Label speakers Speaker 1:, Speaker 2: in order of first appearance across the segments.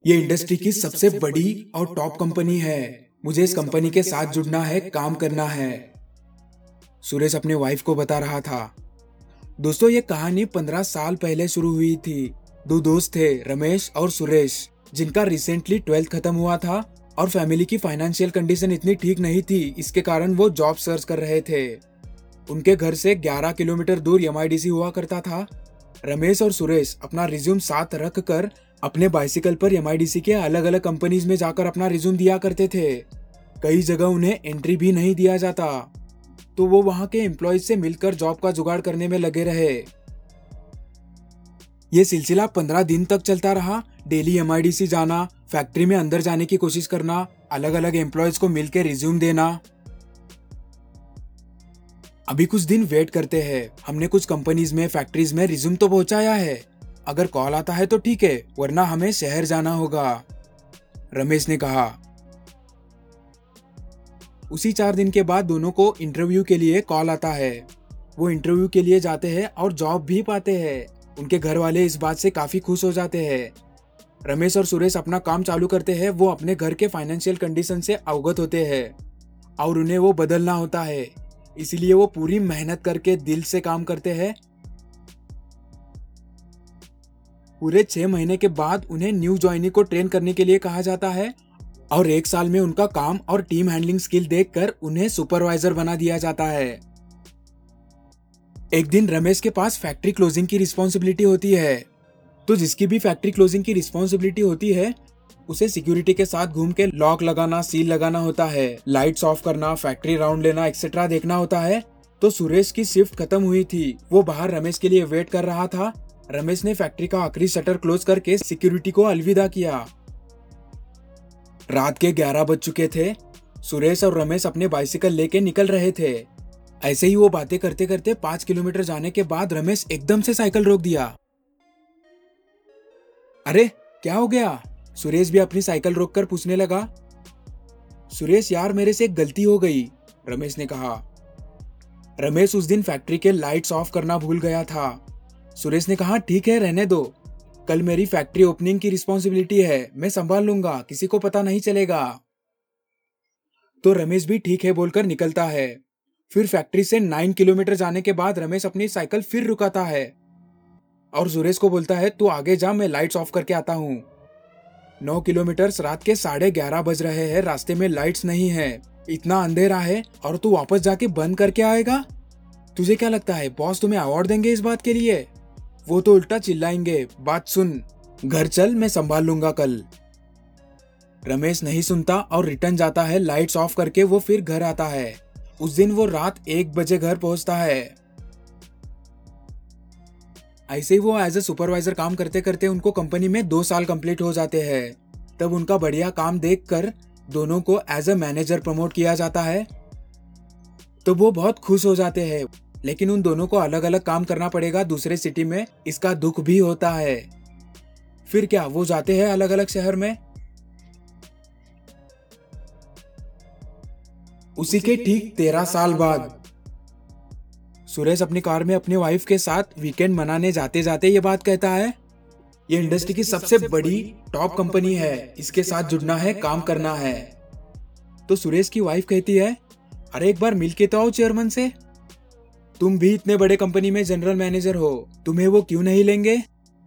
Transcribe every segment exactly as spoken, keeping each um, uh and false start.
Speaker 1: ये इंडस्ट्री की सबसे बड़ी और टॉप कंपनी है। मुझे इस कंपनी के साथ जुड़ना है, काम करना है, सुरेश अपने वाइफ को बता रहा था। दोस्तों, ये कहानी पंद्रह साल पहले शुरू हुई थी। दो दोस्त थे, रमेश और सुरेश, जिनका रिसेंटली ट्वेल्थ खत्म हुआ था और फैमिली की फाइनेंशियल कंडीशन इतनी ठीक नहीं थी, इसके कारण वो जॉब सर्च कर रहे थे। उनके घर से ग्यारह किलोमीटर दूर एम आई डी सी हुआ करता था। रमेश और सुरेश अपना रिज्यूम साथ रख कर अपने बाइसिकल पर एम आई डी सी के अलग अलग कंपनीज में जाकर अपना रिज्यूम दिया करते थे। कई जगह उन्हें एंट्री भी नहीं दिया जाता, तो वो वहां के एम्प्लॉयज से मिलकर जॉब का जुगाड़ करने में लगे रहे। ये सिलसिला पंद्रह दिन तक चलता रहा। Daily M I D C जाना, फैक्ट्री में अंदर जाने की कोशिश करना, अलग अलग एम्प्लॉयज को मिलकर रिज्यूम देना। अभी कुछ दिन वेट करते हैं। हमने कुछ कंपनीज में, फैक्ट्रीज में रिज्यूम तो पहुंचाया है। अगर कॉल आता है तो ठीक है, वरना हमें शहर जाना होगा, रमेश ने कहा। उसी चार दिन के बाद दोनों को इंटरव्यू के लिए कॉल आता है। वो इंटरव्यू के लिए जाते हैं और जॉब भी पाते हैं। उनके घर वाले इस बात से काफी खुश हो जाते हैं। रमेश और सुरेश अपना काम चालू करते हैं। वो अपने घर के फाइनेंशियल कंडीशन से अवगत होते हैं और उन्हें वो बदलना होता है, इसलिए वो पूरी मेहनत करके दिल से काम करते हैं। पूरे छह महीने के बाद उन्हें न्यू ज्वाइनी को ट्रेन करने के लिए कहा जाता है और एक साल में उनका काम और टीम हैंडलिंग स्किल देखकर उन्हें सुपरवाइजर बना दिया जाता है। एक दिन रमेश के पास फैक्ट्री क्लोजिंग की रिस्पॉन्सिबिलिटी होती है। तो जिसकी भी फैक्ट्री क्लोजिंग की रिस्पॉन्सिबिलिटी होती है, उसे सिक्योरिटी के साथ घूम के लॉक लगाना, सील लगाना होता है, लाइट्स ऑफ करना, फैक्ट्री राउंड लेना एक्सेट्रा देखना होता है। तो सुरेश की शिफ्ट खत्म हुई थी। वो बाहर रमेश के लिए वेट कर रहा था। रमेश ने फैक्ट्री का आखिरी शटर क्लोज करके सिक्योरिटी को अलविदा किया। रात के ग्यारह बज चुके थे। सुरेश और रमेश अपने बाइसिकल लेके निकल रहे थे। ऐसे ही वो बातें करते करते पांच किलोमीटर जाने के बाद रमेश एकदम से साइकिल रोक दिया। अरे क्या हो गया? सुरेश भी अपनी साइकिल रोककर पूछने लगा। सुरेश, यार मेरे से एक गलती हो गई, रमेश ने कहा। रमेश उस दिन फैक्ट्री के लाइट्स ऑफ करना भूल गया था। सुरेश ने कहा, ठीक है, रहने दो, कल मेरी फैक्ट्री ओपनिंग की रिस्पॉन्सिबिलिटी है, मैं संभाल लूंगा, किसी को पता नहीं चलेगा। तो रमेश भी ठीक है बोलकर निकलता है। फिर फैक्ट्री से नौ किलोमीटर जाने के बाद रमेश अपनी साइकिल फिर रुकाता है और सुरेश को बोलता है, तू आगे जा, मैं लाइट्स ऑफ करके आता हूँ। नौ किलोमीटर रात के साढ़े ग्यारह बज रहे हैं। रास्ते में लाइट्स नहीं है, इतना अंधेरा है और तू वापस जाके बंद करके आएगा? तुझे क्या लगता है बॉस तुम्हें अवार्ड देंगे इस बात के लिए? वो तो उल्टा चिल्लाएंगे, बात सुन, घर चल, मैं संभाल लूंगा कल। रमेश नहीं सुनता और रिटर्न जाता है। लाइट्स ऑफ करके वो फिर घर आता है। उस दिन वो रात एक बजे घर पहुंचता है। ऐसे ही वो एज ए सुपरवाइजर काम करते करते उनको कंपनी में दो साल कंप्लीट हो जाते हैं। तब उनका बढ़िया काम देखकर दोनों को एज ए मैनेजर प्रमोट किया जाता है। तो वो बहुत खुश हो जाते हैं, लेकिन उन दोनों को अलग अलग काम करना पड़ेगा दूसरे सिटी में, इसका दुख भी होता है। फिर क्या, वो जाते हैं अलग अलग शहर में। उसी के ठीक तेरह साल बाद सुरेश अपनी कार में अपनी वाइफ के साथ वीकेंड मनाने जाते जाते ये बात कहता है, ये इंडस्ट्री की सबसे बड़ी टॉप कंपनी है, इसके साथ जुड़ना है, काम करना है। तो सुरेश की वाइफ कहती है, अरे एक बार मिलके तो आओ चेयरमैन से, तुम भी इतने बड़े कंपनी में जनरल मैनेजर हो, तुम्हें वो क्यों नहीं लेंगे?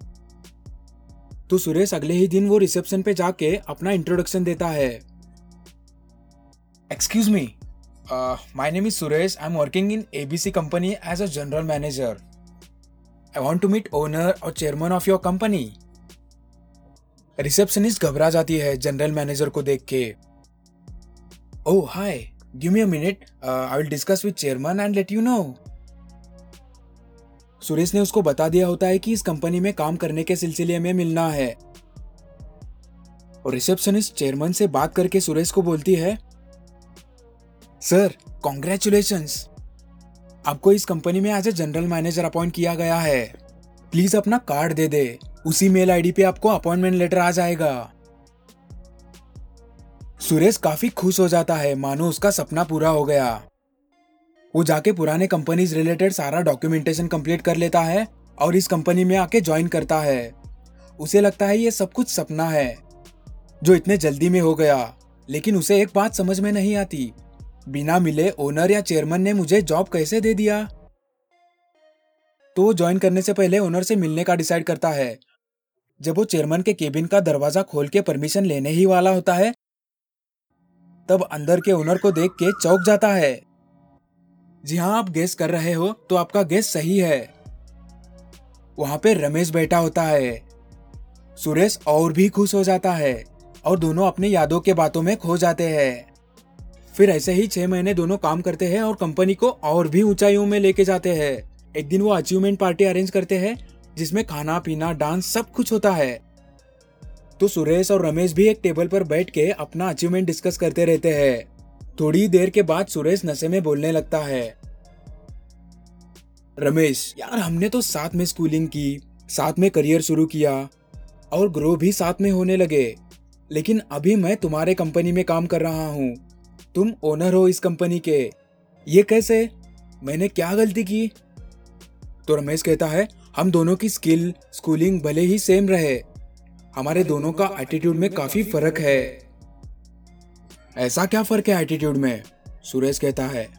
Speaker 1: तो सुरेश अगले ही दिन वो रिसेप्शन पे जाके अपना इंट्रोडक्शन देता है। Excuse me, my name is Suresh, I am working in A B C company as a general manager. I want to meet owner और chairman of your company. Receptionist घबरा जाती है जनरल मैनेजर को देख के। Oh hi, give me a minute, I will discuss with chairman and let you know. Suresh ने उसको बता दिया होता है कि इस कंपनी में काम करने के सिलसिले में मिलना है। और रिसेप्शनिस्ट चेयरमैन से बात करके सुरेश को बोलती है, सर कॉन्ग्रेचुलेशंस, आपको इस कंपनी में as a general manager appoint किया गया है। प्लीज अपना कार्ड दे दे, उसी मेल आईडी पे आपको अपॉइंटमेंट लेटर आ जाएगा। सुरेश काफी खुश हो जाता है, मानो उसका सपना पूरा हो गया। वो जाके पुराने कंपनीज रिलेटेड सारा डॉक्यूमेंटेशन कंप्लीट कर लेता है और इस कंपनी में आके ज्वाइन करता है। उसे लगता है ये सब कुछ सपना है, जो इतने जल्दी में हो गया। लेकिन उसे एक बात समझ में नहीं आती, बिना मिले ओनर या चेयरमैन ने मुझे जॉब कैसे दे दिया। तो वो ज्वाइन करने से पहले ओनर से मिलने का डिसाइड करता है। जब वो चेयरमैन के केबिन का दरवाजा खोल के परमिशन लेने ही वाला होता है, तब अंदर के ओनर को देख के चौंक जाता है। जी हाँ, आप गेस कर रहे हो तो आपका गेस सही है। वहां पे रमेश बैठा होता है। सुरेश और भी खुश हो जाता है और दोनों अपनी यादों के बातों में खो जाते हैं। फिर ऐसे ही छह महीने दोनों काम करते हैं और कंपनी को और भी ऊंचाइयों में लेके जाते हैं। एक दिन वो अचीवमेंट पार्टी अरेंज करते हैं जिसमें खाना पीना डांस सब कुछ होता है। तो सुरेश और रमेश भी एक टेबल पर बैठ के अपना अचीवमेंट डिस्कस करते रहते हैं। थोड़ी देर के बाद सुरेश नशे में बोलने लगता है। रमेश, यार हमने तो साथ में स्कूलिंग की, साथ में करियर शुरू किया और ग्रो भी साथ में होने लगे, लेकिन अभी मैं तुम्हारे कंपनी में काम कर रहा हूँ, तुम ओनर हो इस कंपनी के। ये कैसे? मैंने क्या गलती की? तो रमेश कहता है, हम दोनों की स्किल स्कूलिंग भले ही सेम रहे, हमारे दोनों का एटीट्यूड में काफी फर्क है। ऐसा क्या फर्क है एटीट्यूड में? सुरेश कहता है,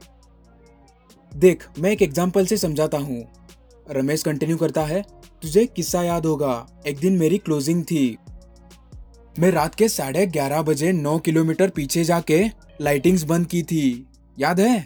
Speaker 1: देख मैं एक एग्जाम्पल से समझाता हूँ। रमेश कंटिन्यू करता है, तुझे किस्सा याद होगा, एक दिन मेरी क्लोजिंग थी। मैं रात के साढ़े ग्यारह बजे नौ किलोमीटर पीछे जाके लाइटिंग्स बंद की थी, याद है?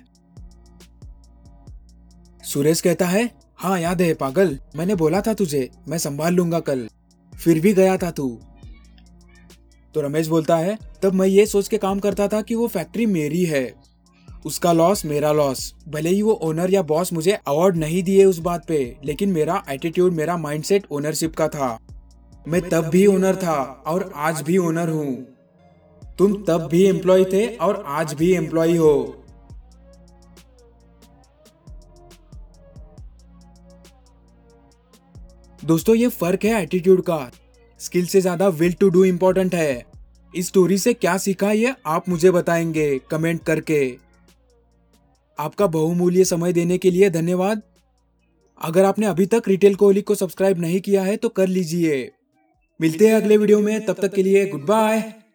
Speaker 1: सुरेश कहता है, हाँ याद है पागल, मैंने बोला था तुझे मैं संभाल लूंगा कल, फिर भी गया था तू। तो रमेश बोलता है, तब मैं ये सोच के काम करता था कि वो फैक्ट्री मेरी है, उसका लॉस मेरा लॉस। भले ही वो ओनर या बॉस मुझे अवार्ड नहीं दिए उस बात पे, लेकिन मेरा एटीट्यूड, मेरा माइंडसेट ओनरशिप का था। मैं तब भी ओनर था और आज भी ओनर हूँ। तुम तब भी एम्प्लॉय थे और आज भी एम्प्लॉय हो। दोस्तों, ये फर्क है एटीट्यूड का। स्किल से ज्यादा विल टू डू इम्पोर्टेंट है। इस स्टोरी से क्या सीखा ये आप मुझे बताएंगे कमेंट करके। आपका बहुमूल्य समय देने के लिए धन्यवाद। अगर आपने अभी तक रिटेल कोहली को सब्सक्राइब नहीं किया है तो कर लीजिए। मिलते हैं अगले वीडियो में, तब तक के लिए गुड बाय।